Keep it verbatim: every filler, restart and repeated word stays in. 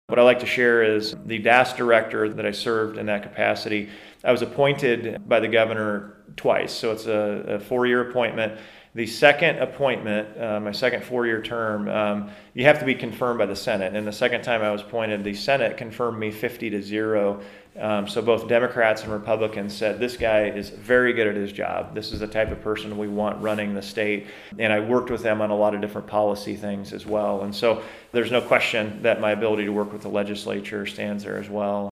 What I like to share is the D A S director that I served in that capacity. I was appointed by the governor twice, so it's a, a four-year appointment. The second appointment, uh, my second four-year term, um, you have to be confirmed by the Senate. And the second time I was appointed, the Senate confirmed me fifty to zero. Um, so both Democrats and Republicans said, this guy is very good at his job. This is the type of person we want running the state. And I worked with them on a lot of different policy things as well. And so there's no question that my ability to work with the legislature stands there as well.